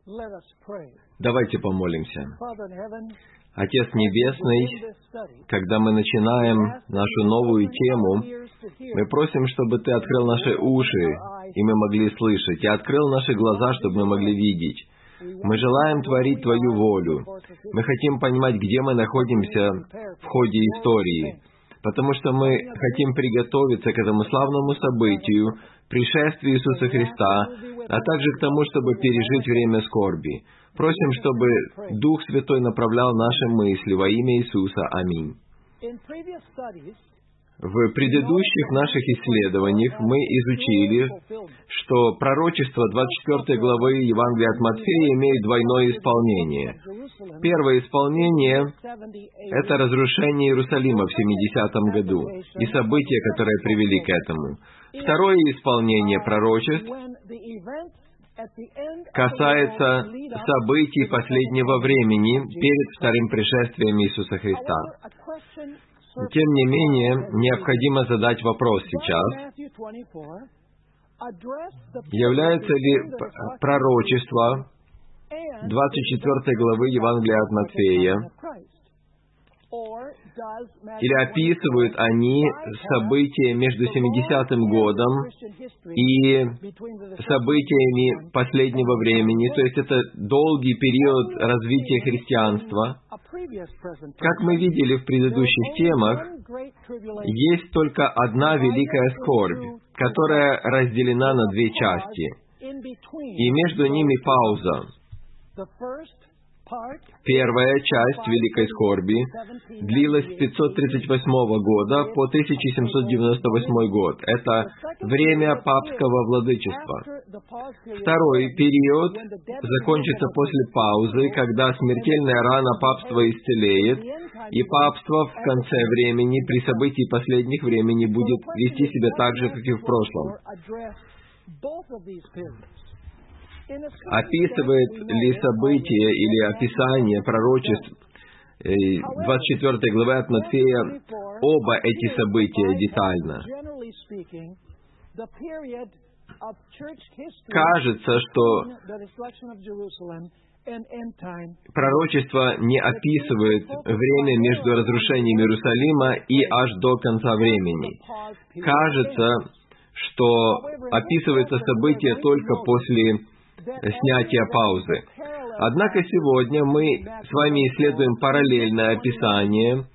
Давайте помолимся. Отец Небесный, когда мы начинаем нашу новую тему, мы просим, чтобы Ты открыл наши уши, и мы могли слышать, и открыл наши глаза, чтобы мы могли видеть. Мы желаем творить Твою волю. Мы хотим понимать, где мы находимся в ходе истории, потому что мы хотим приготовиться к этому славному событию, пришествию Иисуса Христа, а также к тому, чтобы пережить время скорби. Просим, чтобы Дух Святой направлял наши мысли во имя Иисуса. Аминь. В предыдущих наших исследованиях мы изучили, что пророчество 24 главы Евангелия от Матфея имеет двойное исполнение. Первое исполнение — это разрушение Иерусалима в 70-м году и события, которые привели к этому. Второе исполнение пророчеств касается событий последнего времени перед вторым пришествием Иисуса Христа. Тем не менее, необходимо задать вопрос сейчас: является ли пророчество 24 главы Евангелия от Матфея, или описывают они события между 70-м годом и событиями последнего времени, то есть это долгий период развития христианства. Как мы видели в предыдущих темах, есть только одна великая скорбь, которая разделена на две части, и между ними пауза. Первая часть Великой Скорби длилась с 538 года по 1798 год. Это время папского владычества. Второй период закончится после паузы, когда смертельная рана папства исцелеет, и папство в конце времени, при событии последних времени, будет вести себя так же, как и в прошлом. Описывает ли событие или описание пророчеств 24 главы от Матфея оба эти события детально? Кажется, что пророчество не описывает время между разрушением Иерусалима и аж до конца времени. Кажется, что описывается событие только после снятия паузы. Однако сегодня мы с вами исследуем параллельное описание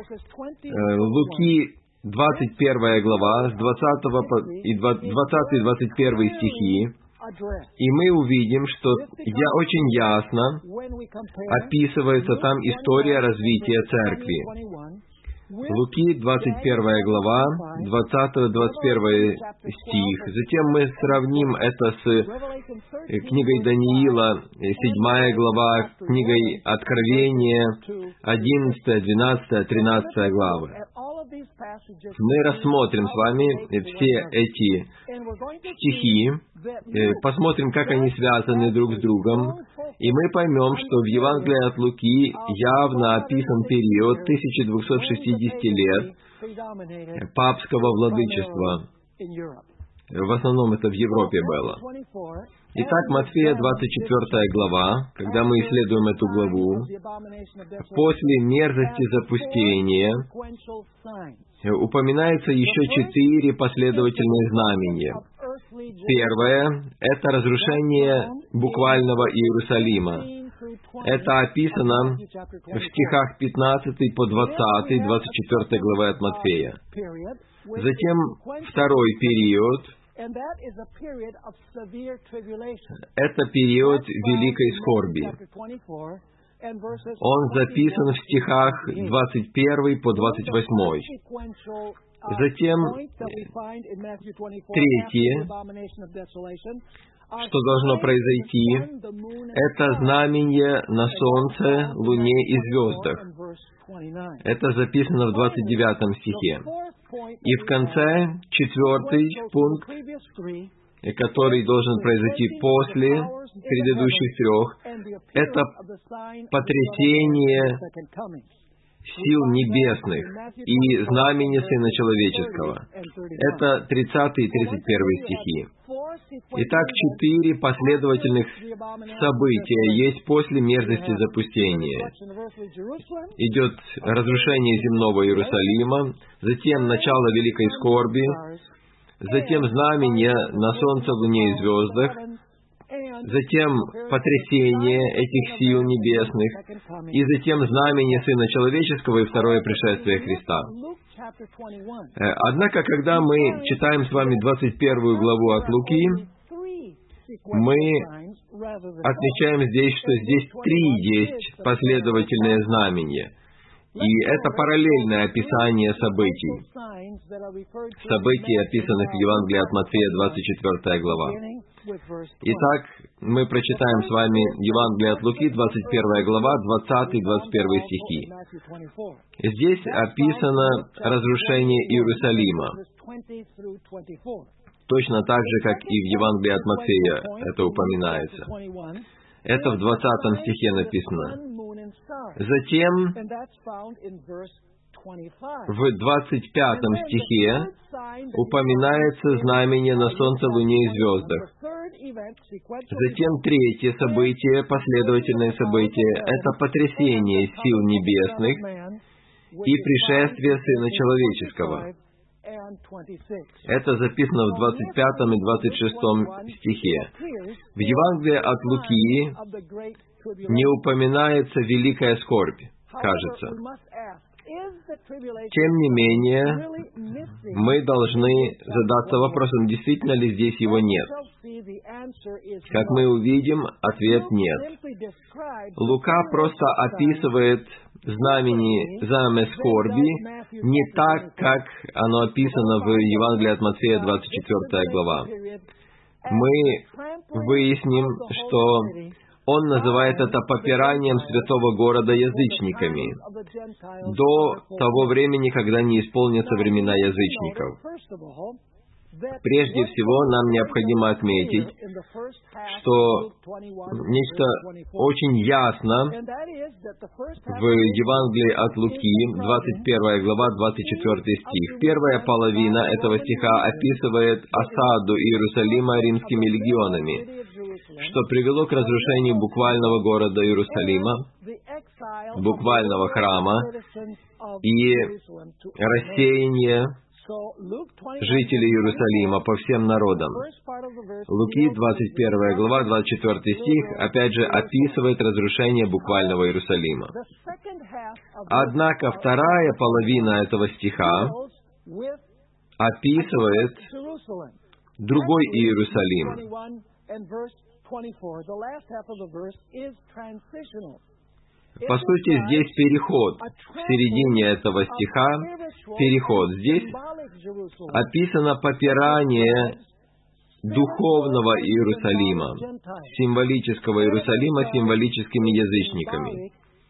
Луки 21 глава, с 20 и 21 стихи, и мы увидим, что очень ясно описывается там история развития церкви. Луки, 21 глава, 20-21 стих. Затем мы сравним это с книгой Даниила, 7 глава, книгой Откровения, 11, 12, 13 главы. Мы рассмотрим с вами все эти стихи, посмотрим, как они связаны друг с другом, и мы поймем, что в Евангелии от Луки явно описан период 1260 лет папского владычества. В основном это в Европе было. Итак, Матфея 24 глава, когда мы исследуем эту главу, после мерзости запустения упоминается еще 4 последовательные знамения. Первое — это разрушение буквального Иерусалима. Это описано в стихах 15 по 20, 24 главы от Матфея. Затем второй период — это период великой скорби. Он записан в стихах 21 по 28. Затем третье, что должно произойти, это знамение на солнце, луне и звездах. Это записано в 29 стихе. И в конце, 4 пункт, который должен произойти после предыдущих 3, это потрясение сил небесных и знамения Сына Человеческого». Это 30 и 31 стихи. Итак, 4 последовательных события есть после мерзости запустения. Идет разрушение земного Иерусалима, затем начало великой скорби, затем знамения на солнце, луне и звездах, затем потрясение этих сил небесных, и затем знамение Сына Человеческого и второе пришествие Христа. Однако, когда мы читаем с вами 21 главу от Луки, мы отмечаем здесь, что здесь 3 есть последовательные знамения. И это параллельное описание событий. Событий, описанных в Евангелии от Матфея, 24 глава. Итак, мы прочитаем с вами Евангелие от Луки, 21 глава, 20-21 стихи. Здесь описано разрушение Иерусалима. Точно так же, как и в Евангелии от Матфея это упоминается. Это в 20 стихе написано. Затем в 25 стихе упоминается знамение на солнце, луне и звездах. Затем 3 событие, последовательное событие, это потрясение сил небесных и пришествие Сына Человеческого. Это записано в 25 и 26 стихе. В Евангелии от Луки не упоминается великая скорбь, кажется. Тем не менее, мы должны задаться вопросом, действительно ли здесь его нет. Как мы увидим, ответ нет. Лука просто описывает знамя скорби не так, как оно описано в Евангелии от Матфея, 24 глава. Мы выясним, что он называет это попиранием святого города язычниками до того времени, когда не исполнятся времена язычников. Прежде всего, нам необходимо отметить, что нечто очень ясно в Евангелии от Луки, 21 глава, 24 стих. Первая половина этого стиха описывает осаду Иерусалима римскими легионами, что привело к разрушению буквального города Иерусалима, буквального храма и рассеяние жителей Иерусалима по всем народам. Луки, 21 глава, 24 стих, опять же, описывает разрушение буквального Иерусалима. Однако вторая половина этого стиха описывает другой Иерусалим. По сути, здесь переход. В середине этого стиха переход. Здесь описано попирание духовного Иерусалима, символического Иерусалима символическими язычниками.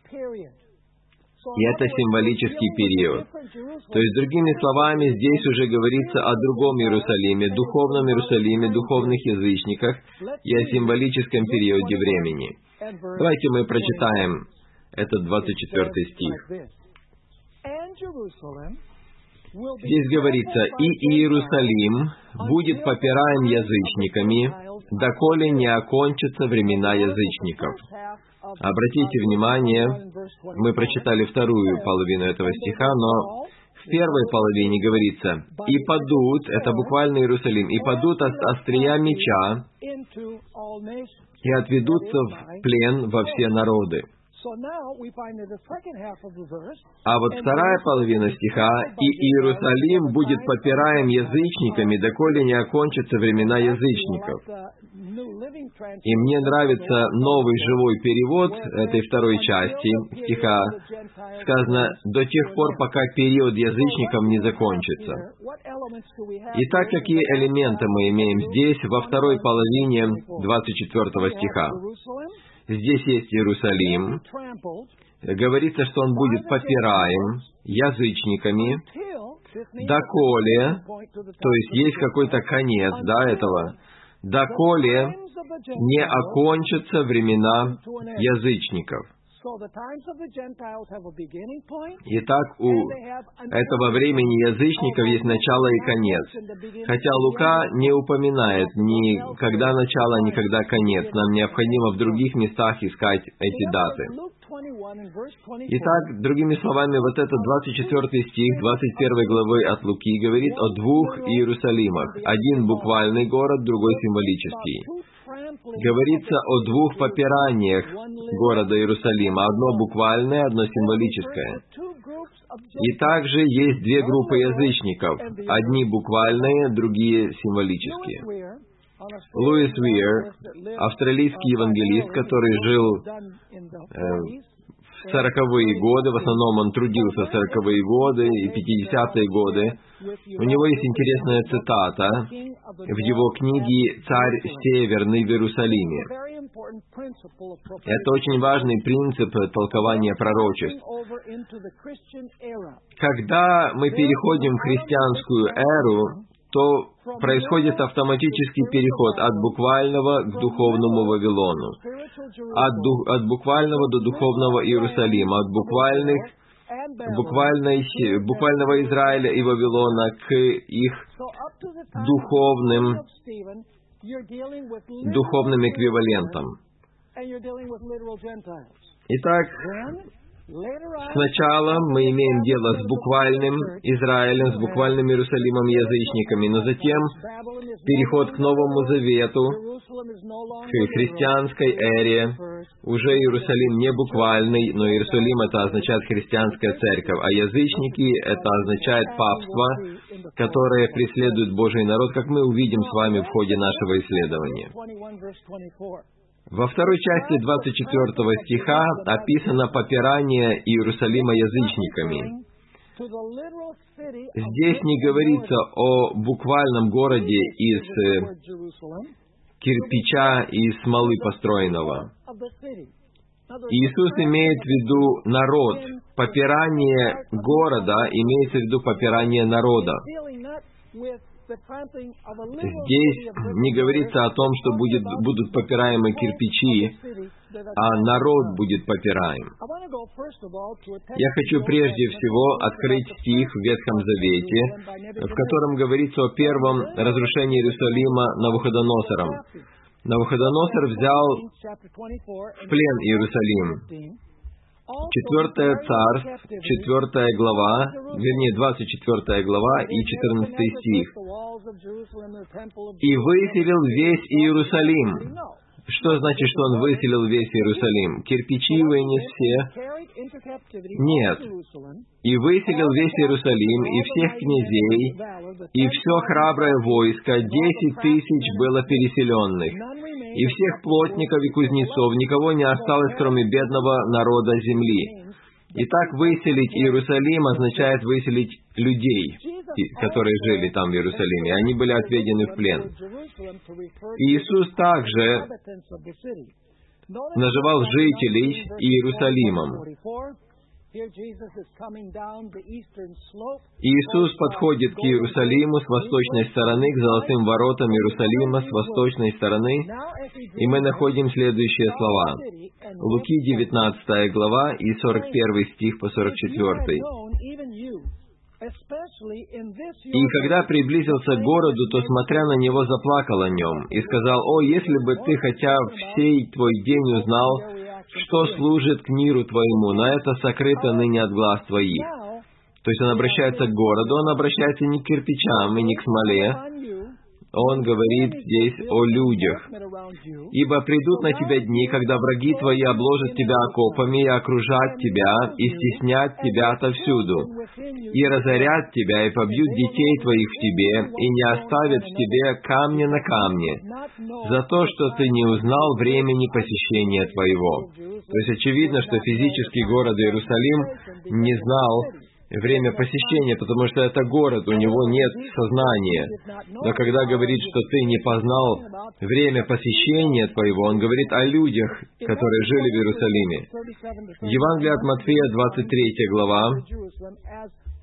И это символический период. То есть, другими словами, здесь уже говорится о другом Иерусалиме, духовном Иерусалиме, духовных язычниках и о символическом периоде времени. Давайте мы прочитаем этот 24 стих. Здесь говорится: «И Иерусалим будет попираем язычниками, доколе не окончатся времена язычников». Обратите внимание, мы прочитали вторую половину этого стиха, но в первой половине говорится: «И падут», это буквально Иерусалим, «и падут от острия меча, и отведутся в плен во все народы». А вот вторая половина стиха: «И Иерусалим будет попираем язычниками, доколе не окончатся времена язычников». И мне нравится новый живой перевод этой второй части стиха. Сказано: «до тех пор, пока период язычников не закончится». Итак, какие элементы мы имеем здесь во второй половине 24 стиха? Здесь есть Иерусалим. Говорится, что он будет попираем язычниками, доколе, то есть есть какой-то конец, этого, доколе не окончатся времена язычников. Итак, у этого времени язычников есть начало и конец. Хотя Лука не упоминает ни когда начало, ни когда конец. Нам необходимо в других местах искать эти даты. Итак, другими словами, вот этот 24 стих 21 главы от Луки говорит о двух Иерусалимах. Один буквальный город, другой символический. Говорится о двух попираниях города Иерусалима. Одно буквальное, одно символическое. И также есть две группы язычников. Одни буквальные, другие символические. Луис Уир, австралийский евангелист, который жил в 40-е годы, в основном он трудился в 40-е годы и 50-е годы. У него есть интересная цитата в его книге «Царь Северный в Иерусалиме». Это очень важный принцип толкования пророчеств. Когда мы переходим в христианскую эру, то происходит автоматический переход от буквального к духовному Вавилону, от буквального до духовного Иерусалима, от буквального Израиля и Вавилона к их духовным эквивалентам. Итак, сначала мы имеем дело с буквальным Израилем, с буквальным Иерусалимом и язычниками, но затем переход к Новому Завету, к христианской эре. Уже Иерусалим не буквальный, но Иерусалим это означает христианская церковь, а язычники это означает папство, которое преследует Божий народ, как мы увидим с вами в ходе нашего исследования. Во второй части 24 стиха описано попирание Иерусалима язычниками. Здесь не говорится о буквальном городе из кирпича и смолы построенного. Иисус имеет в виду народ. Попирание города имеется в виду попирание народа. Здесь не говорится о том, что будут попираемы кирпичи, а народ будет попираем. Я хочу прежде всего открыть стих в Ветхом Завете, в котором говорится о первом разрушении Иерусалима Навуходоносором. Навуходоносор взял в плен Иерусалим. 4 Царств, 4 глава, вернее, 24 глава и 14 стих. «И выселил весь Иерусалим». Что значит, что он выселил весь Иерусалим? Кирпичи вынес все? Нет. «И выселил весь Иерусалим, и всех князей, и все храброе войско, 10 тысяч было переселенных, и всех плотников и кузнецов, никого не осталось, кроме бедного народа земли». Итак, выселить Иерусалим означает выселить людей, которые жили там в Иерусалиме. Они были отведены в плен. Иисус также называл жителей Иерусалимом. Иисус подходит к Иерусалиму с восточной стороны, к золотым воротам Иерусалима с восточной стороны, и мы находим следующие слова. Луки 19 глава и 41 стих по 44. «И когда приблизился к городу, то, смотря на него, заплакал о нем, и сказал: «О, если бы ты хотя всей твой день узнал, что служит к миру твоему, но это сокрыто ныне от глаз твоих». То есть он обращается к городу, он обращается не к кирпичам и не к смоле, он говорит здесь о людях. «Ибо придут на тебя дни, когда враги твои обложат тебя окопами и окружат тебя, и стеснят тебя отовсюду, и разорят тебя, и побьют детей твоих в тебе, и не оставят в тебе камня на камне, за то, что ты не узнал времени посещения твоего». То есть очевидно, что физический город Иерусалим не знал время посещения, потому что это город, у него нет сознания. Но когда говорит, что ты не познал время посещения твоего, он говорит о людях, которые жили в Иерусалиме. В Евангелии от Матфея, 23 глава,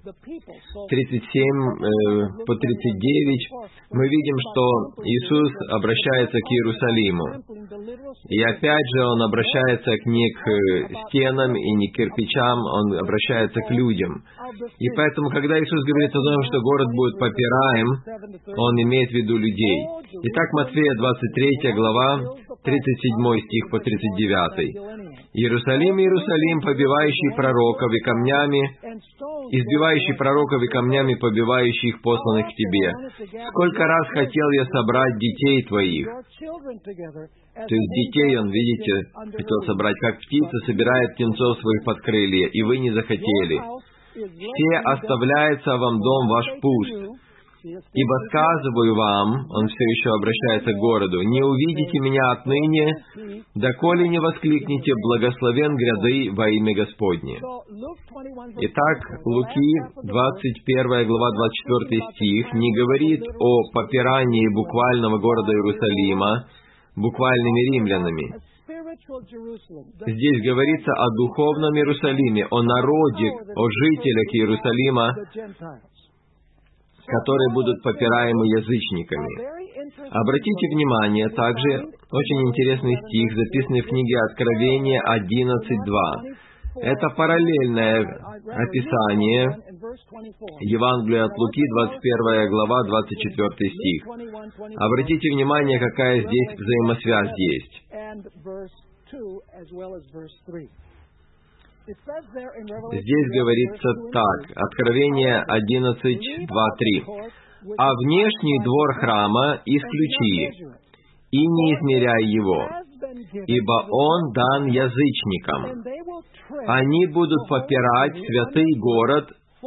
по 39, мы видим, что Иисус обращается к Иерусалиму. И опять же, Он обращается не к стенам и не к кирпичам, Он обращается к людям. И поэтому, когда Иисус говорит о том, что город будет попираем, Он имеет в виду людей. Итак, Матфея 23 глава, 37 стих по 39. «Иерусалим, Иерусалим, побивающий пророков и камнями, избивающий пророков и камнями, побивающий их, посланных к тебе. Сколько раз хотел я собрать детей твоих». То есть детей он, видите, хотел собрать, как птица собирает птенцов своих под крылья, и вы не захотели. «Все оставляется вам дом ваш пуст. Ибо сказываю вам», он все еще обращается к городу, «не увидите меня отныне, доколе не воскликните, благословен гряды во имя Господне». Итак, Луки, 21 глава, 24 стих, не говорит о попирании буквального города Иерусалима буквальными римлянами. Здесь говорится о духовном Иерусалиме, о народе, о жителях Иерусалима, которые будут попираемы язычниками. Обратите внимание, также очень интересный стих, записанный в книге Откровения 11.2. Это параллельное описание Евангелия от Луки, 21 глава, 24 стих. Обратите внимание, какая здесь взаимосвязь есть. Здесь говорится так, Откровение 11.2.3. «А внешний двор храма исключи, и не измеряй его, ибо он дан язычникам. Они будут попирать святый город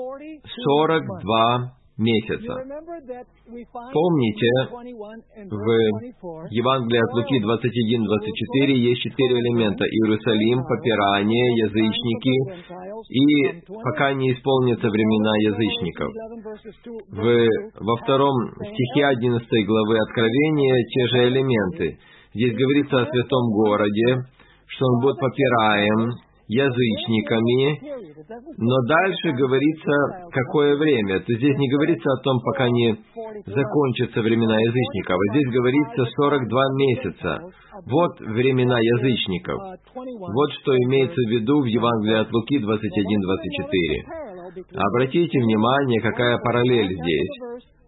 42 месяца». Помните, в Евангелии от Луки 21-24 есть 4 элемента: Иерусалим, попирание, язычники, и пока не исполнятся времена язычников. Во 2 стихе 11 главы Откровения те же элементы. Здесь говорится о святом городе, что он будет попираем язычниками, но дальше говорится, какое время. То здесь не говорится о том, пока не закончатся времена язычников, а здесь говорится 42 месяца. Вот времена язычников. Вот что имеется в виду в Евангелии от Луки 21-24. Обратите внимание, какая параллель здесь.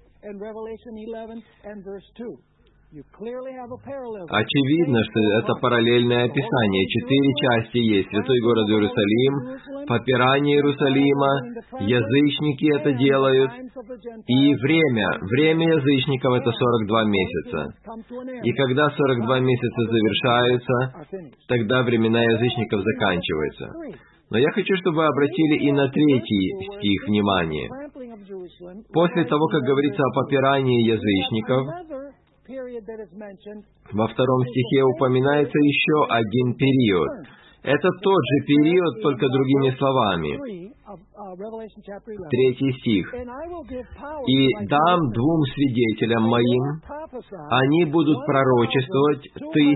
Очевидно, что это параллельное описание. 4 части есть. Святой город Иерусалим, попирание Иерусалима, язычники это делают, и время. Время язычников это 42 месяца. И когда 42 месяца завершаются, тогда времена язычников заканчиваются. Но я хочу, чтобы вы обратили и на 3 стих внимание. После того, как говорится о попирании язычников, во 2 стихе упоминается еще один период. Это тот же период, только другими словами. 3 стих. «И дам 2 свидетелям моим, они будут пророчествовать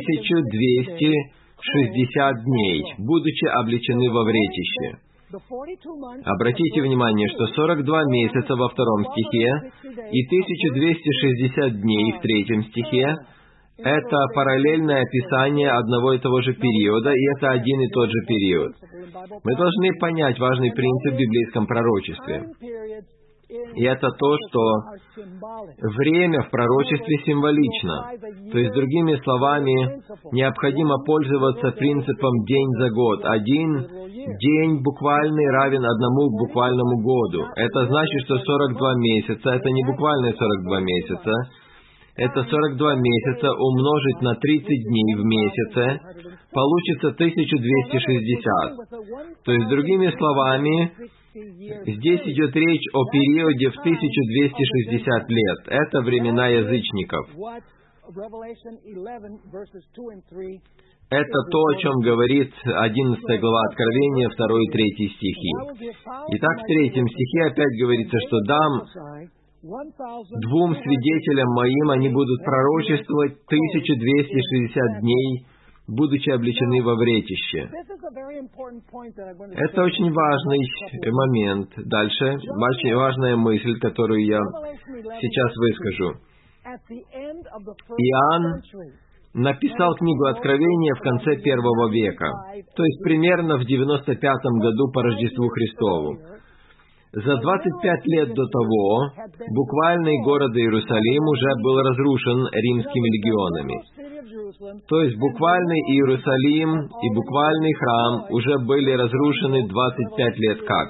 1260 дней, будучи облечены во вретище». Обратите внимание, что 42 месяца во 2 стихе и 1260 дней в 3 стихе — это параллельное описание одного и того же периода, и это один и тот же период. Мы должны понять важный принцип в библейском пророчестве. И это то, что время в пророчестве символично. То есть, другими словами, необходимо пользоваться принципом день за год. Один день буквальный равен одному буквальному году. Это значит, что 42 месяца — это не буквальные 42 месяца. Это 42 месяца умножить на 30 дней в месяце, получится 1260. То есть, другими словами, здесь идет речь о периоде в 1260 лет. Это времена язычников. Это то, о чем говорит 11 глава Откровения, 2 и 3 стихи. Итак, в 3 стихе опять говорится, что «дам 2 свидетелям моим, они будут пророчествовать 1260 дней, будучи облечены во вретище. Это очень важный момент. Дальше, очень важная мысль, которую я сейчас выскажу. Иоанн написал книгу Откровения в конце I века, то есть примерно в 95 году по Рождеству Христову. За 25 лет до того буквальный город Иерусалим уже был разрушен римскими легионами. То есть буквальный Иерусалим и буквальный храм уже были разрушены 25 лет как.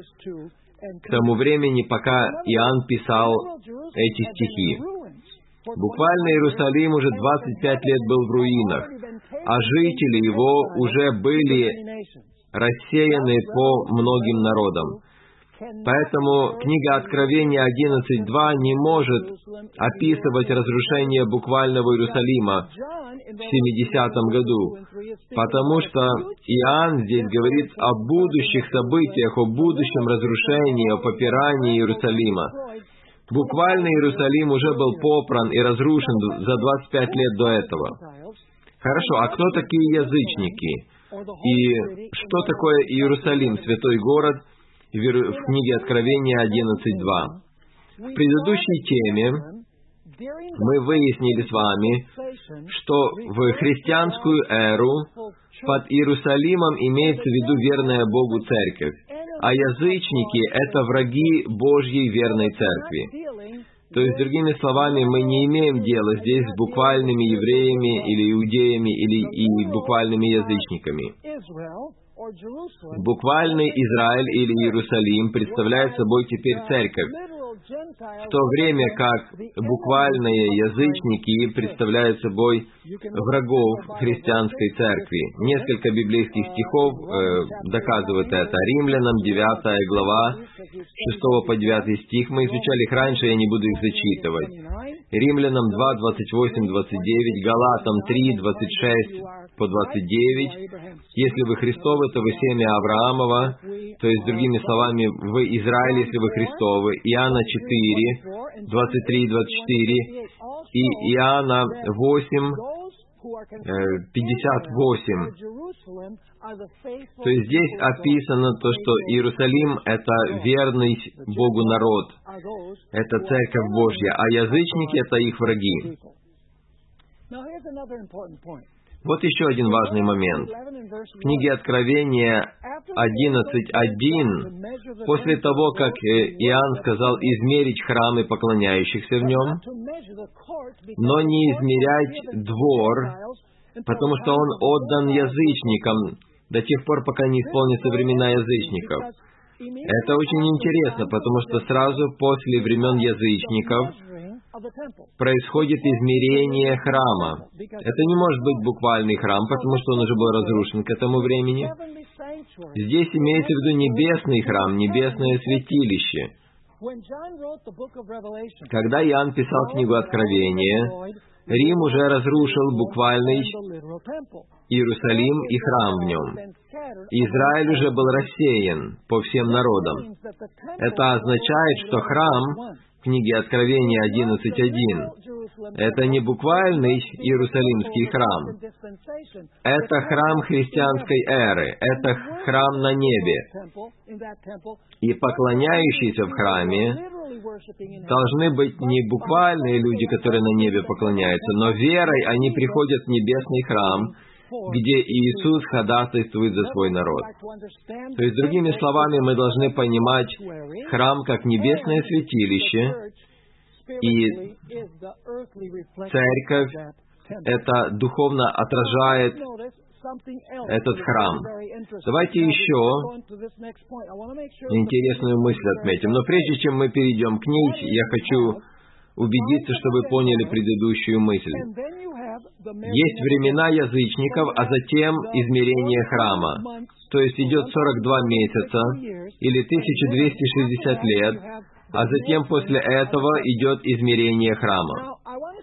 К тому времени, пока Иоанн писал эти стихи. Буквально Иерусалим уже 25 лет был в руинах, а жители его уже были рассеяны по многим народам. Поэтому книга Откровения 11.2 не может описывать разрушение буквального Иерусалима в 70-м году, потому что Иоанн здесь говорит о будущих событиях, о будущем разрушении, о попирании Иерусалима. Буквально Иерусалим уже был попран и разрушен за 25 лет до этого. Хорошо, а кто такие язычники? И что такое Иерусалим, святой город, в книге Откровения 11.2? В предыдущей теме мы выяснили с вами, что в христианскую эру под Иерусалимом имеется в виду верная Богу церковь, а язычники — это враги Божьей верной церкви. То есть, другими словами, мы не имеем дела здесь с буквальными евреями или иудеями или буквальными язычниками. Буквальный Израиль или Иерусалим представляет собой теперь церковь, в то время как буквальные язычники представляют собой врагов христианской церкви. Несколько библейских стихов доказывают это. Римлянам 9 глава, 6 по 9 стих. Мы изучали их раньше, я не буду их зачитывать. Римлянам 2, 28, 29, Галатам 3, 26 по 29. Если вы Христовы, то вы семя Авраамова, то есть, другими словами, вы Израиль, если вы Христовы. Иоанна 4, 23 и 24, и Иоанна 8, 58. То есть здесь описано то, что Иерусалим — это верный Богу народ, это Церковь Божья, а язычники — это их враги. Вот еще один важный момент. В книге Откровения 11.1, после того, как Иоанн сказал измерить храмы поклоняющихся в нем, но не измерять двор, потому что он отдан язычникам до тех пор, пока не исполнятся времена язычников. Это очень интересно, потому что сразу после времен язычников происходит измерение храма. Это не может быть буквальный храм, потому что он уже был разрушен к этому времени. Здесь имеется в виду небесный храм, небесное святилище. Когда Иоанн писал книгу Откровения, Рим уже разрушил буквальный Иерусалим и храм в нем. Израиль уже был рассеян по всем народам. Это означает, что храм в книге Откровения 11.1 это не буквальный Иерусалимский храм. Это храм христианской эры. Это храм на небе. И поклоняющиеся в храме должны быть не буквальные люди, которые на небе поклоняются, но верой они приходят в небесный храм, где Иисус ходатайствует за свой народ. То есть, другими словами, мы должны понимать храм как небесное святилище, и церковь это духовно отражает этот храм. Давайте еще интересную мысль отметим. Но прежде чем мы перейдем к ней, я хочу убедиться, что вы поняли предыдущую мысль. Есть времена язычников, а затем измерение храма. То есть идет 42 месяца, или 1260 лет, а затем после этого идет измерение храма.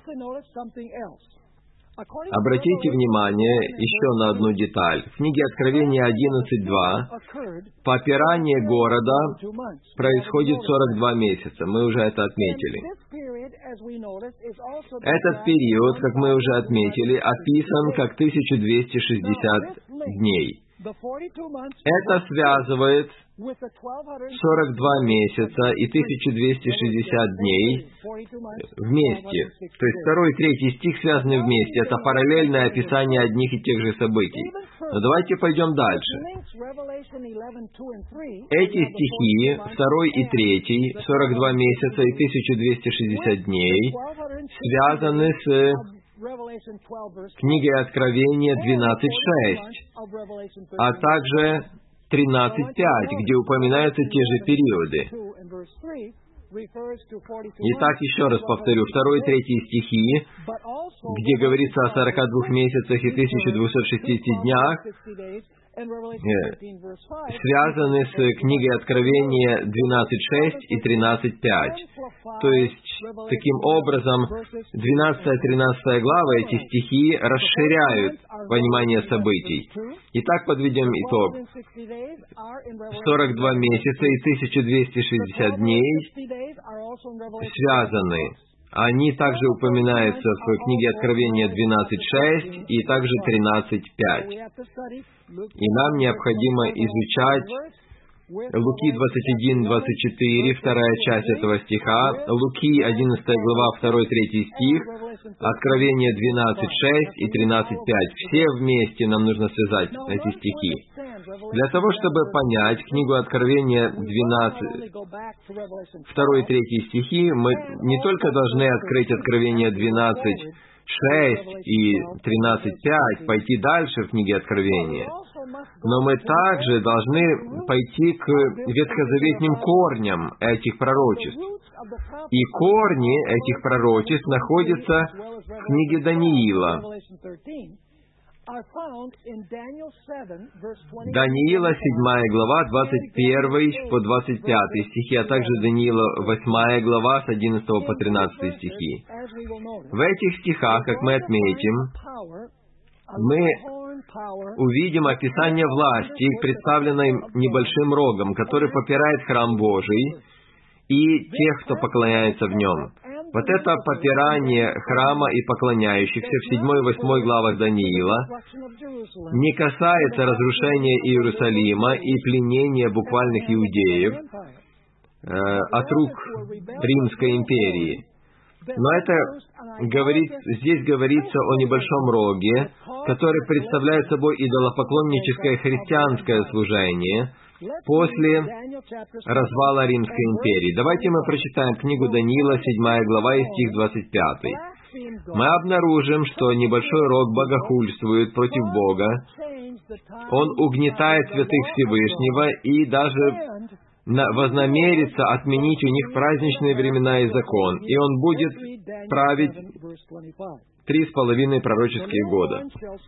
Обратите внимание еще на одну деталь. В книге Откровения 11.2 попирание города происходит 42 месяца. Мы уже это отметили. Этот период, как мы уже отметили, описан как 1260 дней. Это связывает 42 месяца и 1260 дней вместе. То есть 2 и 3 стих связаны вместе. Это параллельное описание одних и тех же событий. Но давайте пойдем дальше. Эти стихи, 2 и 3, 42 месяца и 1260 дней, связаны с книгой Откровения 12.6, а также 13.5, где упоминаются те же периоды. Итак, еще раз повторю, 2 и 3 стихи, где говорится о 42 месяцах и 1260 днях, связаны с книгой Откровения 12.6 и 13.5. То есть, таким образом, 12-13 главы, эти стихи расширяют понимание событий. Итак, подведем итог. 42 месяца и 1260 дней связаны. Они также упоминаются в книге Откровения 12.6 и также 13.5. И нам необходимо изучать Луки 21-24, вторая часть этого стиха, Луки 11 глава, 2-3 стих, Откровение 12.6 и 13.5. Все вместе нам нужно связать эти стихи. Для того, чтобы понять книгу Откровения 12, 2 и 3 стихи, мы не только должны открыть Откровение 12.6 и 13.5, пойти дальше в книге Откровения, но мы также должны пойти к ветхозаветным корням этих пророчеств. И корни этих пророчеств находятся в книге Даниила. Даниила, 7 глава, 21 по 25 стихи, а также Даниила, 8 глава, с 11 по 13 стихи. В этих стихах, как мы отметим, мы увидим описание власти, представленной небольшим рогом, который попирает храм Божий и тех, кто поклоняется в нем. Вот это попирание храма и поклоняющихся в 7 и 8 главах Даниила не касается разрушения Иерусалима и пленения буквальных иудеев от рук Римской империи. Но здесь говорится о небольшом роге, который представляет собой идолопоклонническое христианское служение после развала Римской империи. Давайте мы прочитаем книгу Даниила, 7 глава и стих 25. Мы обнаружим, что небольшой рог богохульствует против Бога, он угнетает святых Всевышнего и даже вознамерится отменить у них праздничные времена и закон, и он будет править 3,5 пророческие года.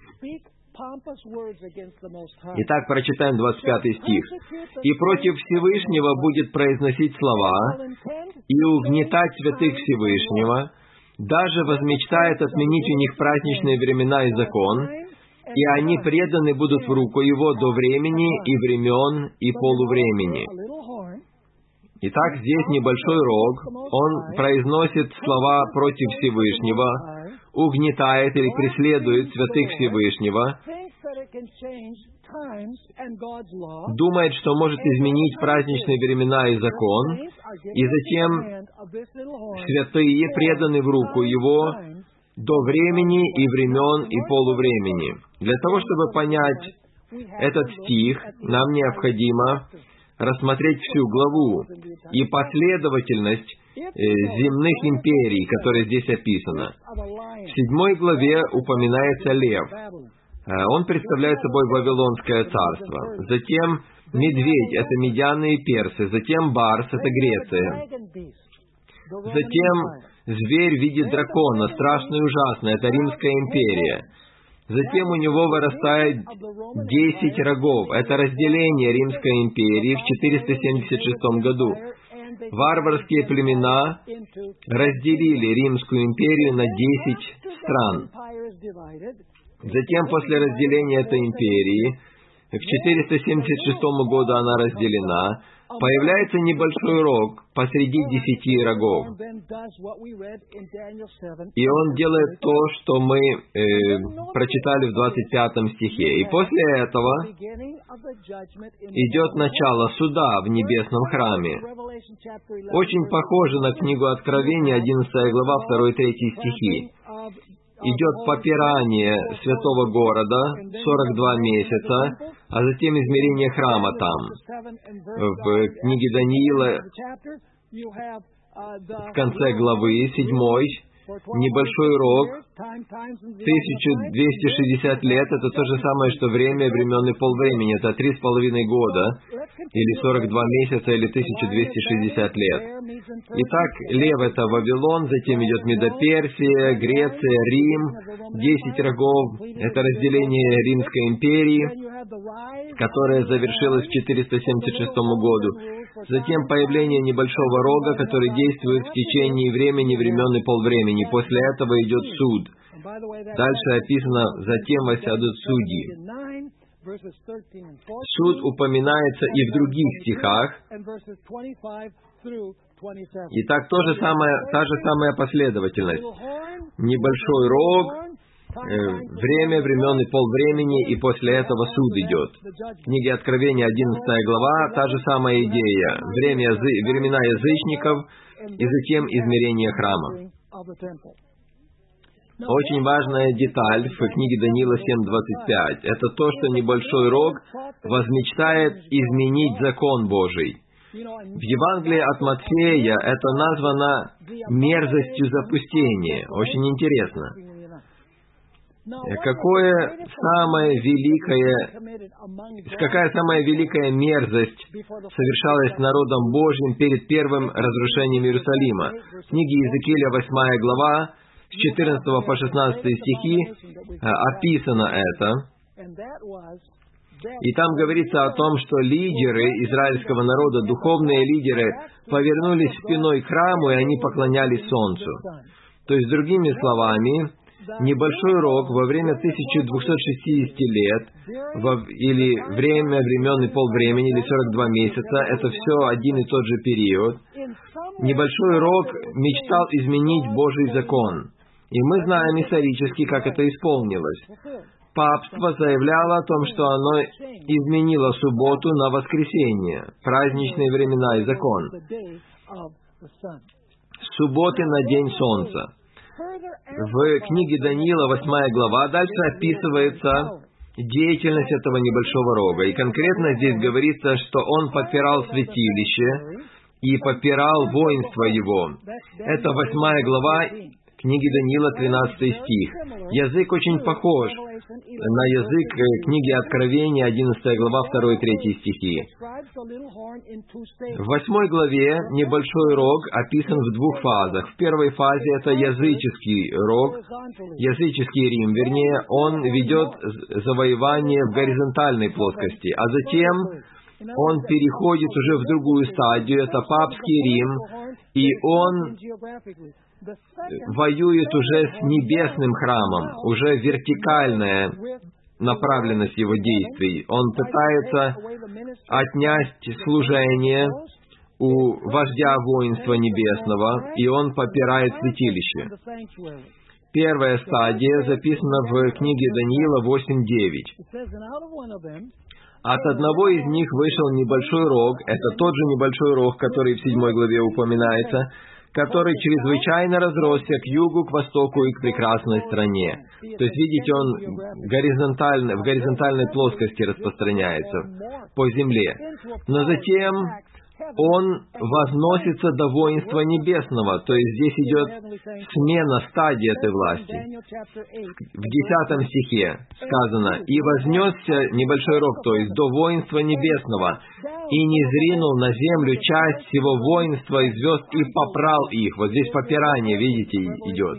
Итак, прочитаем 25 стих. «И против Всевышнего будет произносить слова и угнетать святых Всевышнего, даже возмечтает отменить у них праздничные времена и закон, и они преданы будут в руку его до времени и времен и полувремени». Итак, здесь небольшой рог, он произносит слова против Всевышнего, угнетает или преследует святых Всевышнего, думает, что может изменить праздничные времена и закон, и затем святые преданы в руку его до времени и времен и полувремени. Для того, чтобы понять этот стих, нам необходимо рассмотреть всю главу и последовательность земных империй, которая здесь описана. В 7 главе упоминается лев. Он представляет собой Вавилонское царство. Затем медведь — это медианы и персы. Затем барс — это Греция. Затем зверь в виде дракона, страшный и ужасный — это Римская империя. Затем у него вырастает 10 рогов. Это разделение Римской империи в 476 году. Варварские племена разделили Римскую империю на 10 стран. Затем, после разделения этой империи, к 476 году она разделена, появляется небольшой рог посреди 10 рогов. И он делает то, что мы прочитали в 25 стихе. И после этого идет начало суда в небесном храме. Очень похоже на книгу Откровения, 11 глава, 2-3 стихи. Идет попирание святого города, 42 месяца, а затем измерение храма там. В книге Даниила, в конце главы, 7, небольшой рог, 1260 лет, это то же самое, что время, времен и полвремени, это 3,5 года, или 42 месяца, или 1260 лет. Итак, лев — это Вавилон, затем идет Медоперсия, Греция, Рим, 10 рогов, это разделение Римской империи, которое завершилось в 476 году. Затем появление небольшого рога, который действует в течение времени, времен и полвремени. После этого идет суд. Дальше описано: затем воссядут судьи. Суд упоминается и в других стихах. Итак, та же самая последовательность. Небольшой рог, время, времен и полвремени, и после этого суд идет. В книге Откровения, 11 глава, та же самая идея. Времена язычников, и затем измерение храма. Очень важная деталь в книге Даниила 7:25. Это то, что небольшой рог возмечтает изменить закон Божий. В Евангелии от Матфея это названо мерзостью запустения. Очень интересно. Какая самая великая мерзость совершалась народом Божьим перед первым разрушением Иерусалима? В книге Иезекииля, 8 глава, с 14 по 16 стихи описано это. И там говорится о том, что лидеры израильского народа, духовные лидеры, повернулись спиной к храму, и они поклонялись солнцу. То есть, другими словами, небольшой рог во время 1260 лет, или время, времен и полвремени, или 42 месяца, это все один и тот же период. Небольшой рог мечтал изменить Божий закон. И мы знаем исторически, как это исполнилось. Папство заявляло о том, что оно изменило субботу на воскресенье, праздничные времена и закон. Субботы на день солнца. В книге Даниила, 8 глава, дальше описывается деятельность этого небольшого рога. И конкретно здесь говорится, что он попирал святилище и попирал воинство его. Это 8 глава книги Даниила, 13 стих. Язык очень похож на язык книги Откровения, 11 глава, 2-3 стихи. В 8 главе небольшой рог описан в двух фазах. В первой фазе это языческий рог, языческий Рим, вернее, он ведет завоевание в горизонтальной плоскости, а затем он переходит уже в другую стадию, это папский Рим, и он воюет уже с небесным храмом, уже вертикальная направленность его действий. Он пытается отнять служение у вождя воинства небесного, и он попирает святилище. Первая стадия записана в книге Даниила 8:9. От одного из них вышел небольшой рог, это тот же небольшой рог, который в 7 главе упоминается, который чрезвычайно разросся к югу, к востоку и к прекрасной стране. То есть, видите, он в горизонтальной плоскости распространяется по земле. Но затем он возносится до воинства небесного, то есть здесь идет смена стадии этой власти. В 10 стихе сказано: «И вознесся небольшой рог, то есть до воинства небесного, и не зринул на землю часть всего воинства и звезд, и попрал их». Вот здесь попирание, видите, идет.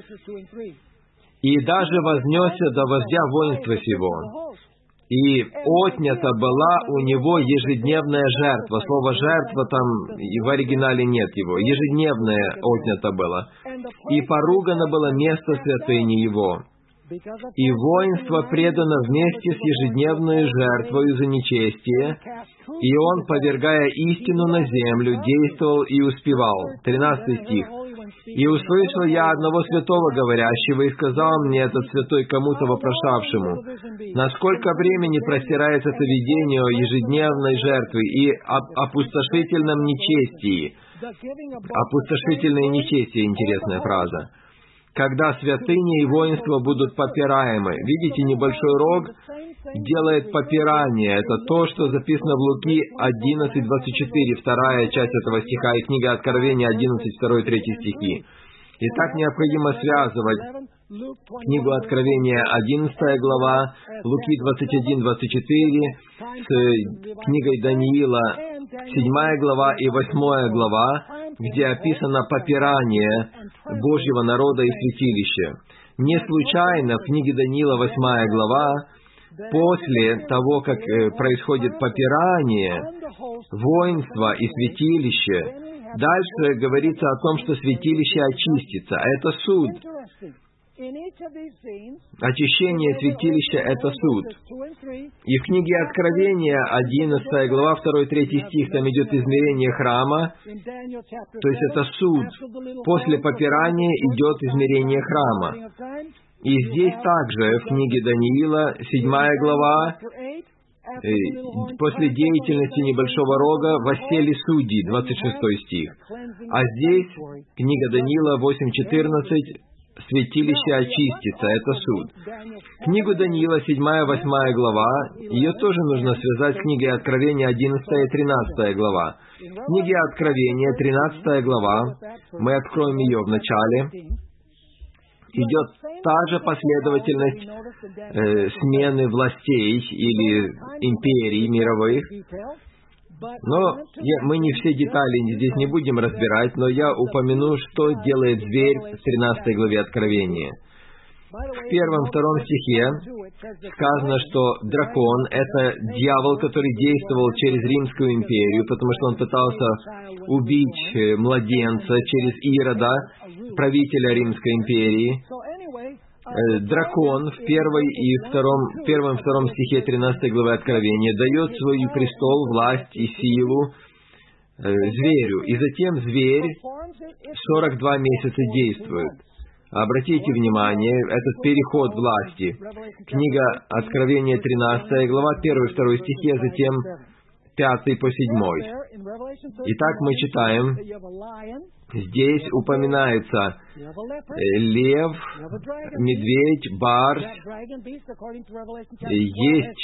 «И даже вознесся до вождя воинства сего. И отнята была у него ежедневная жертва». Слово «жертва» там в оригинале нет его. Ежедневная отнята была. «И поругано было место святыни его». и воинство предано вместе с ежедневной жертвою за нечестие, и он, повергая истину на землю, действовал и успевал». 13 стих. «И услышал я одного святого говорящего, и сказал мне этот святой кому-то вопрошавшему: насколько времени простирается это видение о ежедневной жертве и об опустошительном нечестии?» Опустошительное нечестие — интересная фраза. «Когда святыня и воинство будут попираемы». Видите, небольшой рог делает попирание. Это то, что записано в Луки 11:24, вторая часть этого стиха, и книга Откровения 11, 2, 3 стихи. Итак, необходимо связывать книгу Откровения 11 глава, Луки 21-24 с книгой Даниила 7 глава и 8 глава, где описано попирание Божьего народа и святилища. Не случайно в книге Даниила 8 глава, после того, как происходит попирание воинства и святилища, дальше говорится о том, что святилище очистится. Это суд. Очищение святилища — это суд. И в книге Откровения, 11 глава, 2-3 стих, там идет измерение храма, то есть это суд. После попирания идет измерение храма. И здесь также, в книге Даниила, 7 глава, после деятельности небольшого рога воссели судьи, 26 стих. А здесь, книга Даниила 8:14, святилище очистится, это суд. Книгу Даниила, 7-8 глава, ее тоже нужно связать с книгой Откровения, 11 и 13 глава. В книге Откровения, 13 глава, мы откроем ее в начале, идет та же последовательность смены властей или империй мировых. Но мы не все детали здесь не будем разбирать, но я упомяну, что делает зверь в 13 главе Откровения. В 1-2 стихе сказано, что дракон — это дьявол, который действовал через Римскую империю, потому что он пытался убить младенца через Ирода, правителя Римской империи. Дракон в 1-2 стихе 13 главы Откровения дает свой престол, власть и силу зверю. И затем зверь 42 месяца действует. Обратите внимание, этот переход власти. Книга Откровения, 13 глава, 1-2 стихи, а затем 5 по 7. Итак, мы читаем, здесь упоминается лев, медведь, барс, есть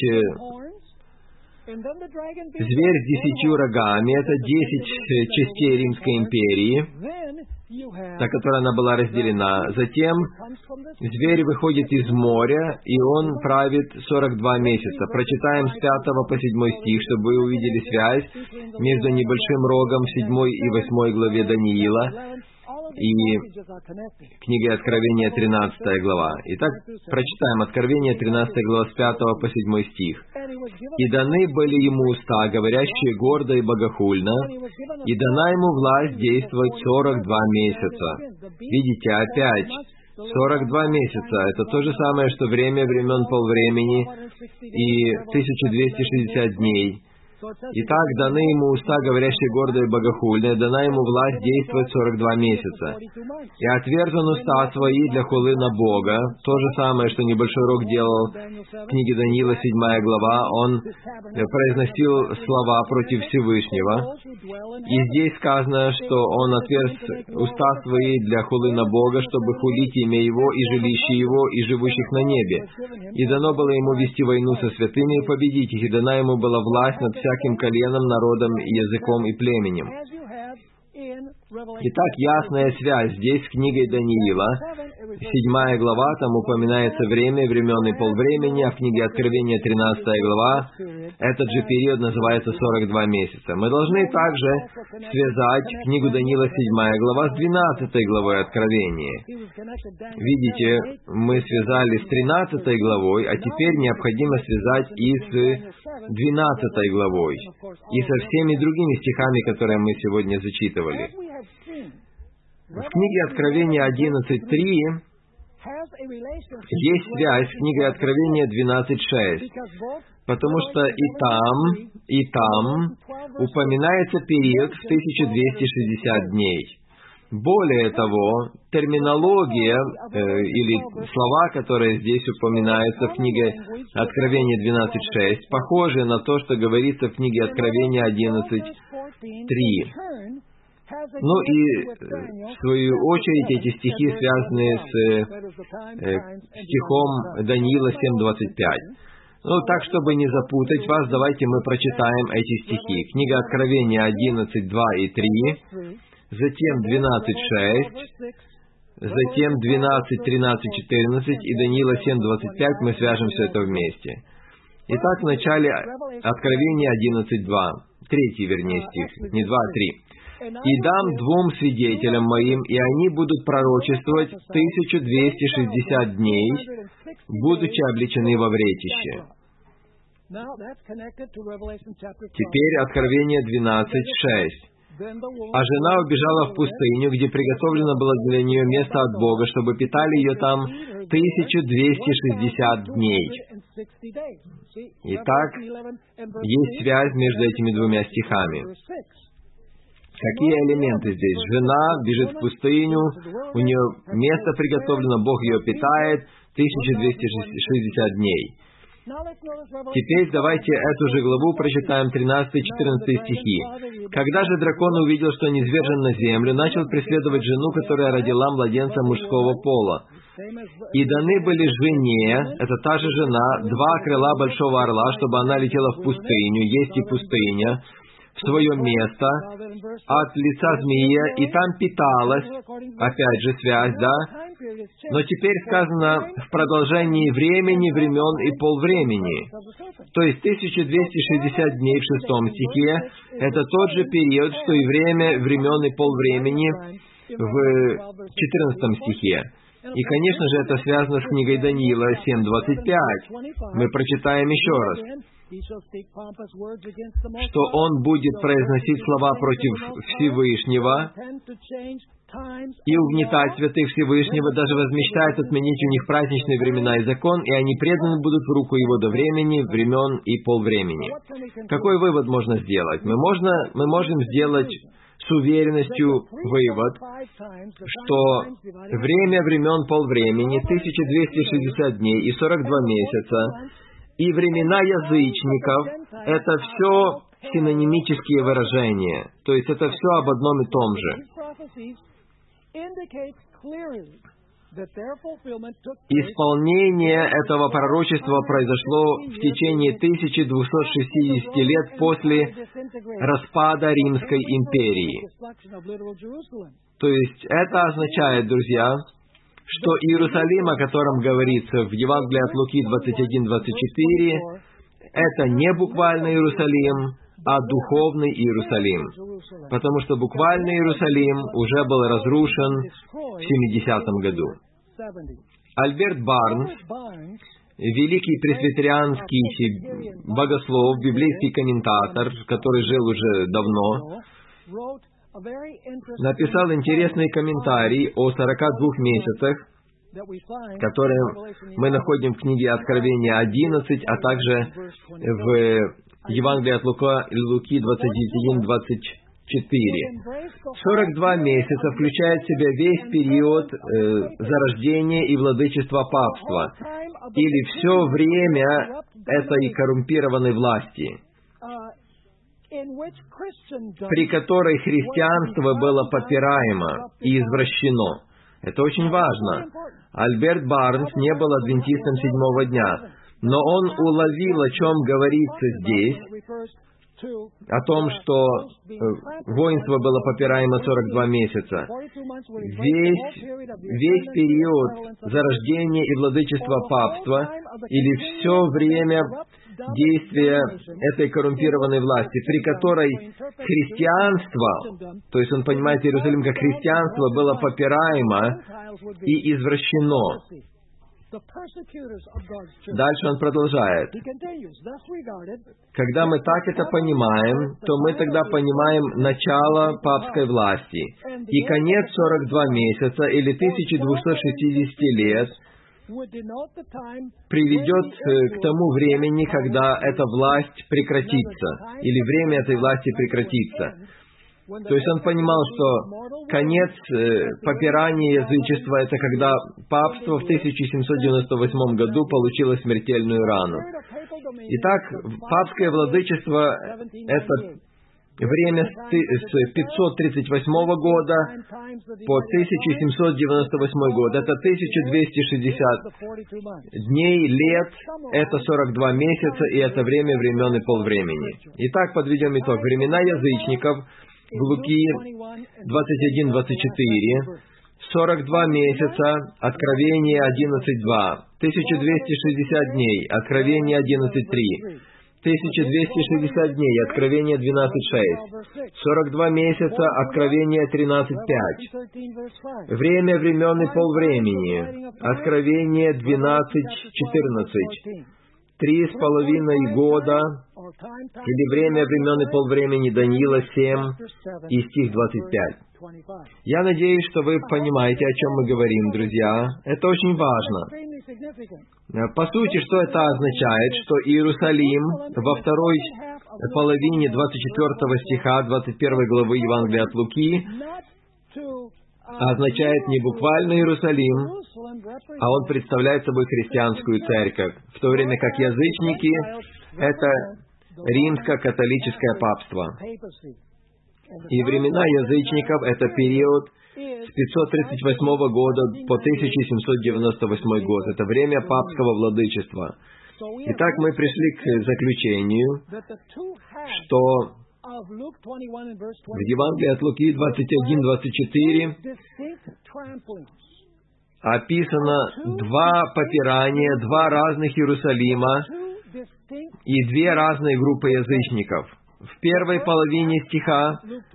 зверь с 10 рогами, это 10 частей Римской империи, на которой она была разделена. Затем зверь выходит из моря, и он правит 42 месяца. Прочитаем с 5 по 7 стих, чтобы вы увидели связь между небольшим рогом в 7 и 8 главе Даниила и книгой Откровения, 13 глава. Итак, прочитаем Откровение, 13 глава, с 5 по 7 стих. «И даны были ему уста, говорящие гордо и богохульно, и дана ему власть действовать 42 месяца». Видите, опять, 42 месяца. Это то же самое, что время времен полвремени и 1260 дней. Итак, даны ему уста, говорящие гордо и богохульно, дана ему власть действовать 42 месяца. И отвержен уста свои для хулы на Бога. То же самое, что небольшой рог делал в книге Даниила, 7 глава. Он произносил слова против Всевышнего. И здесь сказано, что он отверз уста свои для хулы на Бога, чтобы хулить имя Его и жилище Его и живущих на небе. И дано было ему вести войну со святыми и победить их, и дана ему была власть над всяким коленом, народом, языком и племенем. Итак, ясная связь здесь с книгой Даниила. 7 глава, там упоминается время, времен и полвремени, а в книге Откровения, 13 глава, этот же период называется 42 месяца. Мы должны также связать книгу Даниила, 7 глава, с 12 главой Откровения. Видите, мы связали с 13 главой, а теперь необходимо связать и с 12 главой, и со всеми другими стихами, которые мы сегодня зачитывали. В книге Откровения 11.3 Есть связь с книгой Откровения 12.6, потому что и там упоминается период в 1260 дней. Более того, терминология или слова, которые здесь упоминаются в книге Откровения 12.6, похожи на то, что говорится в книге Откровения 11.3. Ну и, в свою очередь, эти стихи связаны с стихом Даниила 7.25. Ну, так, чтобы не запутать вас, давайте мы прочитаем эти стихи. Книга Откровения 11.2 и 3, затем 12.6, затем 12, 13, 14 и Даниила 7.25, мы свяжем все это вместе. Итак, в начале Откровения 11.2, третий, вернее, стих, не 2, а 3. «И дам двум свидетелям моим, и они будут пророчествовать 1260 дней, будучи облечены во вретище». Теперь Откровение 12.6. «А жена убежала в пустыню, где приготовлено было для нее место от Бога, чтобы питали ее там 1260 дней». Итак, есть связь между этими двумя стихами. Какие элементы здесь? Жена бежит в пустыню, у нее место приготовлено, Бог ее питает, 1260 дней. Теперь давайте эту же главу прочитаем 13-14 стихи. «Когда же дракон увидел, что низвержен на землю, начал преследовать жену, которая родила младенца мужского пола. И даны были жене, это та же жена, 2 крыла большого орла, чтобы она летела в пустыню, есть и пустыня, в свое место, от лица змея, и там питалась». Опять же связь, да? Но теперь сказано в продолжении времени, времен и полвремени. То есть 1260 дней в 6 стихе — это тот же период, что и время, времен и полвремени в 14 стихе. И, конечно же, это связано с книгой Даниила 7.25. Мы прочитаем еще раз, что он будет произносить слова против Всевышнего и угнетать святых Всевышнего, даже возмещает отменить у них праздничные времена и закон, и они преданы будут в руку его до времени, времен и полвремени. Какой вывод можно сделать? Мы можем сделать с уверенностью вывод, что время, времен, полвремени, 1260 дней и 42 месяца, и времена язычников — это все синонимические выражения. То есть это все об одном и том же. Исполнение этого пророчества произошло в течение 1260 лет после распада Римской империи. То есть это означает, друзья, что Иерусалим, о котором говорится в Евангелии от Луки 21-24, это не буквальный Иерусалим, а духовный Иерусалим. Потому что буквальный Иерусалим уже был разрушен в 70-м году. Альберт Барнс, великий пресвитерианский богослов, библейский комментатор, который жил уже давно, написал интересный комментарий о 42 месяцах, которые мы находим в книге Откровения 11, а также в Евангелии от Луки 21-24. 42 месяца включает в себя весь период зарождения и владычества папства, или все время этой коррумпированной власти, при которой христианство было попираемо и извращено. Это очень важно. Альберт Барнс не был адвентистом 7-го дня, но он уловил, о чем говорится здесь, о том, что воинство было попираемо 42 месяца. Весь период зарождения и владычества папства, или все время действия этой коррумпированной власти, при которой христианство, то есть он понимает Иерусалим как христианство, было попираемо и извращено. Дальше он продолжает. Когда мы так это понимаем, то мы тогда понимаем начало папской власти. И конец 42 месяца или 1260 лет приведет к тому времени, когда эта власть прекратится, или время этой власти прекратится. То есть он понимал, что конец попирания язычества — это когда папство в 1798 году получило смертельную рану. Итак, папское владычество — это время с 538 года по 1798 год. Это 1260 дней, лет, это 42 месяца, и это время времен и полвремени. Итак, подведем итог. Времена язычников в Луки 21-24, 42 месяца, Откровение 11.2, 1260 дней, Откровение 11.3, 1260 дней, Откровение 12.6, 42 месяца, Откровение 13.5, время времен и полвремени, Откровение 12.14, 3,5 года, или время времен и полвремени, Даниила 7 и стих 25. Я надеюсь, что вы понимаете, о чем мы говорим, друзья. Это очень важно. По сути, что это означает? Что Иерусалим во второй половине 24 стиха 21 главы Евангелия от Луки означает не буквально Иерусалим, а он представляет собой христианскую церковь, в то время как язычники — это римско-католическое папство. И времена язычников — это период с 538 года по 1798 год. Это время папского владычества. Итак, мы пришли к заключению, что в Евангелии от Луки 21-24 описано два попирания, два разных Иерусалима и две разные группы язычников. В первой половине стиха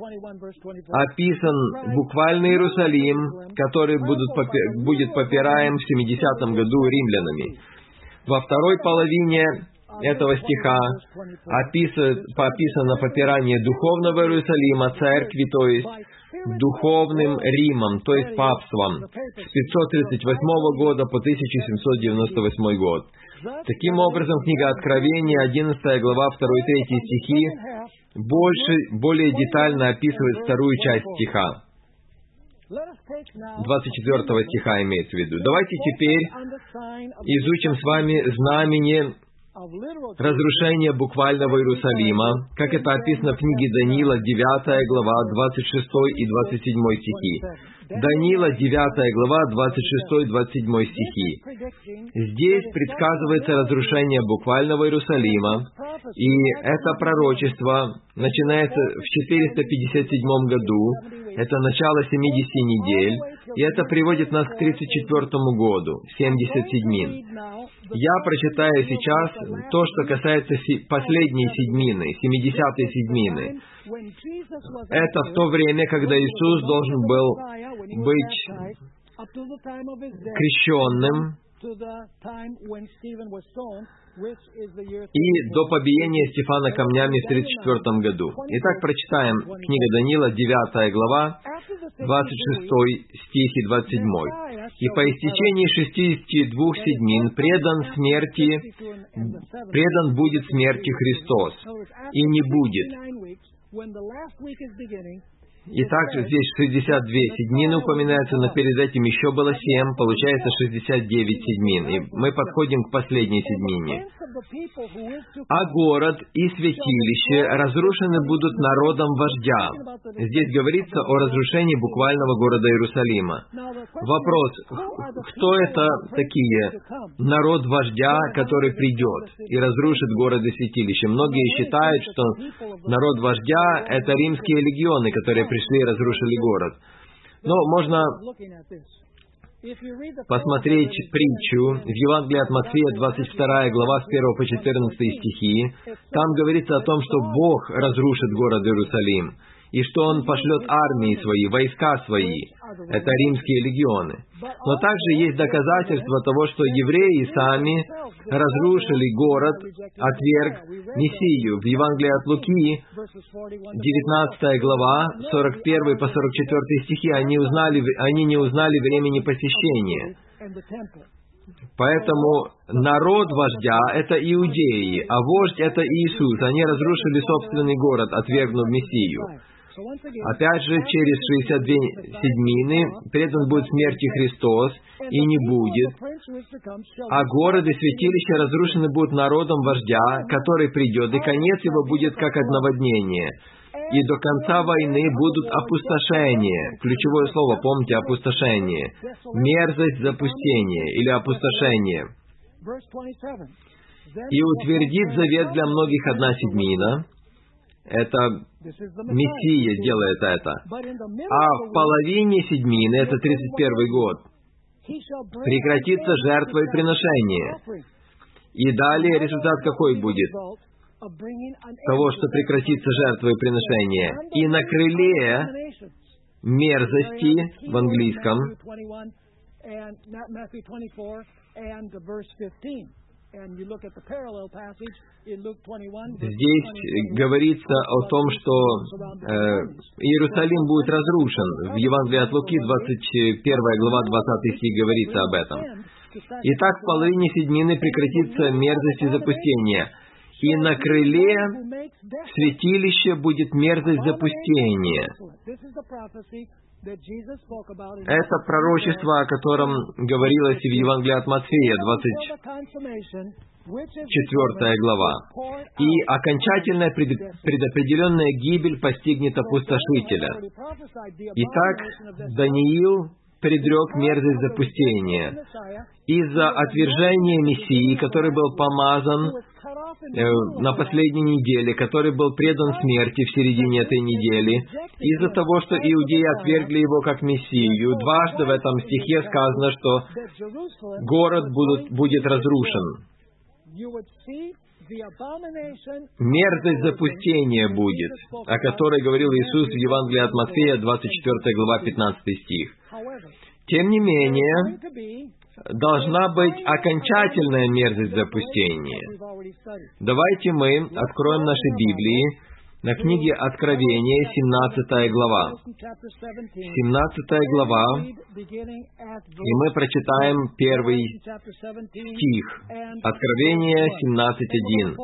описан буквальный Иерусалим, который будет попираем в 70 году римлянами. Во второй половине этого стиха описано попирание духовного Иерусалима, церкви, то есть духовным Римом, то есть папством, с 538 года по 1798 год. Таким образом, книга Откровения, 11 глава, 2-3 стихи, более детально описывает вторую часть стиха. 24 стиха имеется в виду. Давайте теперь изучим с вами знамение разрушения буквального Иерусалима, как это описано в книге Даниила, 9 глава, 26 и 27 стихи. Даниила, 9 глава, 26-27 стихи. Здесь предсказывается разрушение буквального Иерусалима, и это пророчество начинается в 457 году, это начало 70 недель, и это приводит нас к 34 году, 70 седьмин. Я прочитаю сейчас то, что касается последней седьмины, 70-й седьмины. Это в то время, когда Иисус должен был быть крещенным и до побиения Стефана камнями в 34 году. Итак, прочитаем книга Даниила, 9 глава, 26 стих и 27. «И по истечении 62 седьмин предан будет смерти Христос, и не будет». И также здесь 62 седьмины упоминаются, но перед этим еще было 7, получается 69 седьмин. И мы подходим к последней седьмине. «А город и святилище разрушены будут народом вождя». Здесь говорится о разрушении буквального города Иерусалима. Вопрос, кто это такие? Народ вождя, который придет и разрушит город и святилище. Многие считают, что народ вождя — это римские легионы, которые пришли и разрушили город. Но можно посмотреть притчу в Евангелии от Матфея, 22 глава, с 1 по 14 стихи. Там говорится о том, что Бог разрушит город Иерусалим. и что Он пошлет армии свои, войска свои. Это римские легионы. Но также есть доказательства того, что евреи сами разрушили город, отверг Мессию. В Евангелии от Луки, 19 глава, 41 по 44 стихи, они не узнали времени посещения. Поэтому народ вождя — это иудеи, а вождь — это Иисус. Они разрушили собственный город, отвергнув Мессию. Опять же, через 62 седьмины предан будет смерти Христос, и не будет. А города и святилища разрушены будут народом вождя, который придет, и конец его будет как от наводнения. И до конца войны будут опустошения. Ключевое слово, помните, опустошение. Мерзость запустения или опустошение. И утвердит завет для многих одна седьмина. Это Мессия делает это. А в половине седьмины, это 31 год, прекратится жертва и приношение. И далее результат какой будет? Того, что прекратится жертва и приношение. И на крыле мерзости в английском здесь говорится о том, что Иерусалим будет разрушен. В Евангелии от Луки, 21 глава, 20 стих говорится об этом. Итак, в половине седьмины прекратится мерзость и запустение. И на крыле святилища будет мерзость запустения. Это пророчество, о котором говорилось и в Евангелии от Матфея, 24 глава. И окончательная предопределенная гибель постигнет опустошителя. Итак, Даниил предрек мерзость запустения. Из-за отвержения Мессии, который был помазан на последней неделе, который был предан смерти в середине этой недели, из-за того, что иудеи отвергли его как Мессию, дважды в этом стихе сказано, что город будет разрушен. Мерзость запустения будет, о которой говорил Иисус в Евангелии от Матфея, 24 глава, 15 стих. Тем не менее, должна быть окончательная мерзость запустения. Давайте мы откроем наши Библии на книге Откровения, 17 глава. 17 глава, и мы прочитаем первый стих. Откровение 17:1.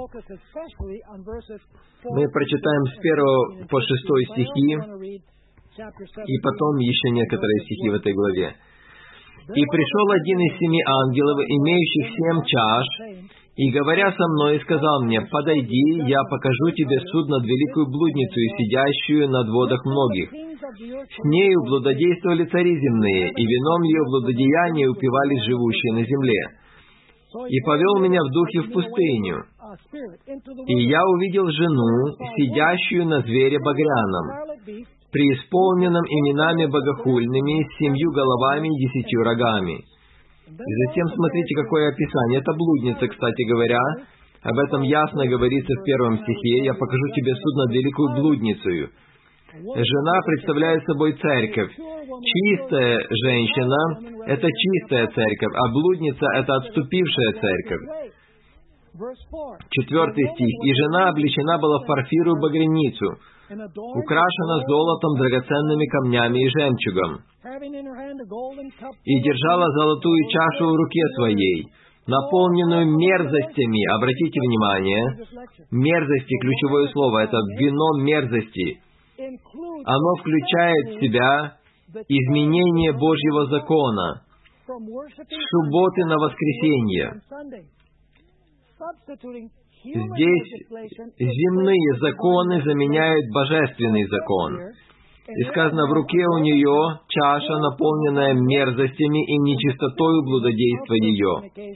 Мы прочитаем с 1 по 6 стихи, и потом еще некоторые стихи в этой главе. «И пришел один из 7 ангелов, имеющих 7 чаш, и, говоря со мной, сказал мне: подойди, я покажу тебе суд над великую блудницу, сидящую над водах многих. С нею блудодействовали цари земные, и вином ее блудодеяния упивались живущие на земле. И повел меня в духе в пустыню. И я увидел жену, сидящую на звере багряном, преисполненном именами богохульными, с 7 головами и 10 рогами». И затем смотрите, какое описание. Это блудница, кстати говоря. Об этом ясно говорится в 1 стихе. «Я покажу тебе суд над великую блудницею». Жена представляет собой церковь. Чистая женщина — это чистая церковь, а блудница — это отступившая церковь. 4 стих. «И жена облечена была в парфиру и багряницу, украшена золотом, драгоценными камнями и жемчугом, и держала золотую чашу в руке своей, наполненную мерзостями». Обратите внимание, мерзости, ключевое слово, это вино мерзости. Оно включает в себя изменение Божьего закона с субботы на воскресенье. Здесь земные законы заменяют божественный закон. И сказано, в руке у нее чаша, наполненная мерзостями и нечистотою блудодейства ее.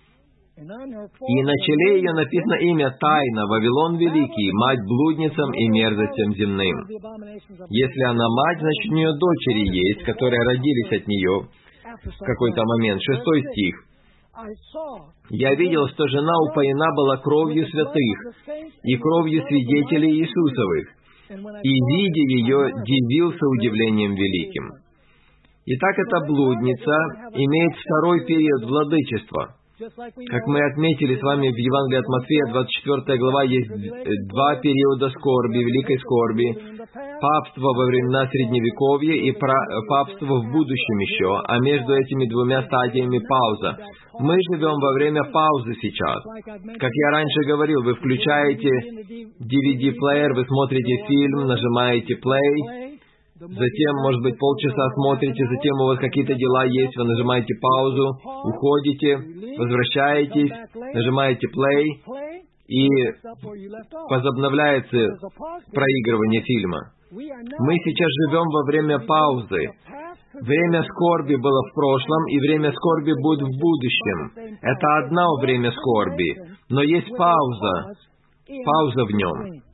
И на челе ее написано имя Тайна, Вавилон Великий, мать блудницам и мерзостям земным. Если она мать, значит у нее дочери есть, которые родились от нее в какой-то момент. 6 стих. «Я видел, что жена упоена была кровью святых и кровью свидетелей Иисусовых, и, видя ее, дивился удивлением великим. Итак, эта блудница имеет второй период владычества. Как мы отметили с вами в Евангелии от Матфея, 24 глава, есть два периода скорби, великой скорби. Папство во времена Средневековья и папство в будущем еще, а между этими двумя стадиями пауза. Мы живем во время паузы сейчас. Как я раньше говорил, вы включаете DVD-плеер, вы смотрите фильм, нажимаете play, затем, может быть, полчаса смотрите, затем у вас какие-то дела есть, вы нажимаете паузу, уходите, возвращаетесь, нажимаете play, и возобновляется проигрывание фильма. Мы сейчас живем во время паузы. Время скорби было в прошлом, и время скорби будет в будущем. Это одно время скорби, но есть пауза в нем.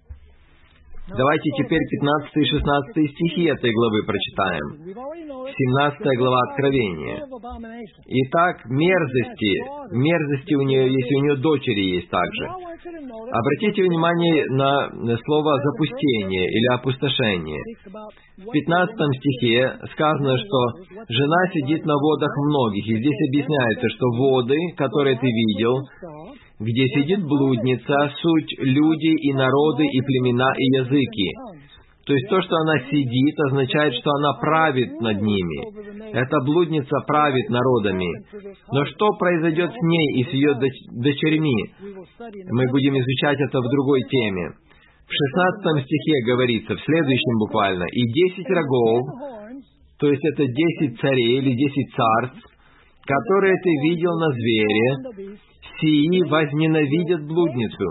Давайте теперь 15 и 16 стихи этой главы прочитаем. 17 глава Откровения. Итак, мерзости у нее есть, и у нее дочери есть также. Обратите внимание на слово «запустение» или «опустошение». В 15 стихе сказано, что жена сидит на водах многих, и здесь объясняется, что воды, которые ты видел, где сидит блудница, суть люди и народы, и племена, и языки. То есть то, что она сидит, означает, что она правит над ними. Эта блудница правит народами. Но что произойдет с ней и с ее дочерьми? Мы будем изучать это в другой теме. В 16 стихе говорится, в следующем буквально, «И 10 рогов», то есть это 10 царей или 10 царств, которые ты видел на звере, сии возненавидят блудницу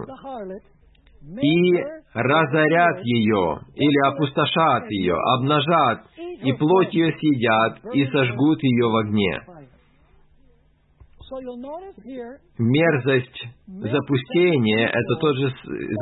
и разорят ее, или опустошат ее, обнажат, и плоть ее съедят, и сожгут ее в огне. Мерзость запустения, это тот же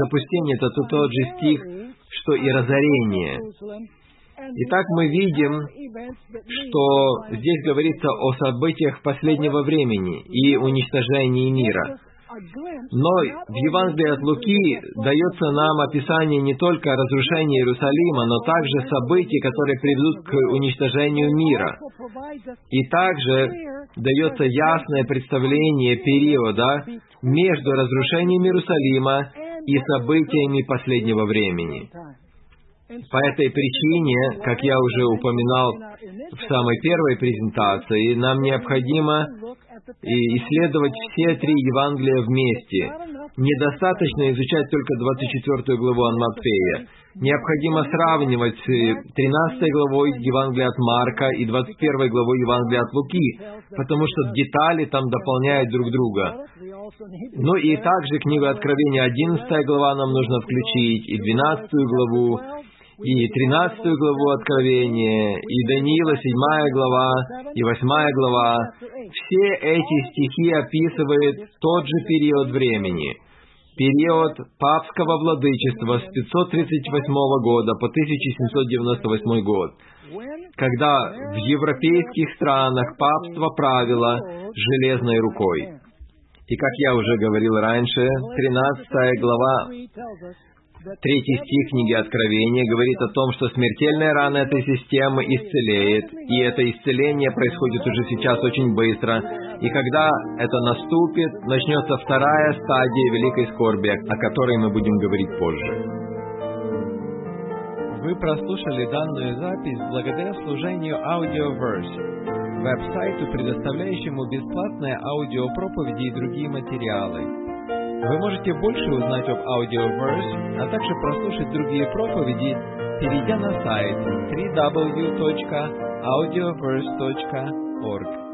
стих, что и разорение. Итак, мы видим, что здесь говорится о событиях последнего времени и уничтожении мира. Но в Евангелии от Луки дается нам описание не только разрушения Иерусалима, но также событий, которые приведут к уничтожению мира. И также дается ясное представление периода между разрушением Иерусалима и событиями последнего времени. По этой причине, как я уже упоминал в самой первой презентации, нам необходимо исследовать все три Евангелия вместе. Недостаточно изучать только 24 главу от Матфея. Необходимо сравнивать с 13 главой Евангелия от Марка и 21 главой Евангелия от Луки, потому что детали там дополняют друг друга. Ну и также книгу Откровения 11 глава нам нужно включить, и 12 главу, и 13 главу Откровения, и Даниила 7 глава, и 8 глава. Все эти стихи описывают тот же период времени. Период папского владычества с 538 года по 1798 год, когда в европейских странах папство правило железной рукой. И как я уже говорил раньше, 13 глава, 3 стих книги Откровения говорит о том, что смертельная рана этой системы исцелеет, и это исцеление происходит уже сейчас очень быстро, и когда это наступит, начнется вторая стадия великой скорби, о которой мы будем говорить позже. Вы прослушали данную запись благодаря служению Audioverse, веб-сайту, предоставляющему бесплатные аудиопроповеди и другие материалы. Вы можете больше узнать об Audioverse, а также прослушать другие проповеди, перейдя на сайт www.audioverse.org.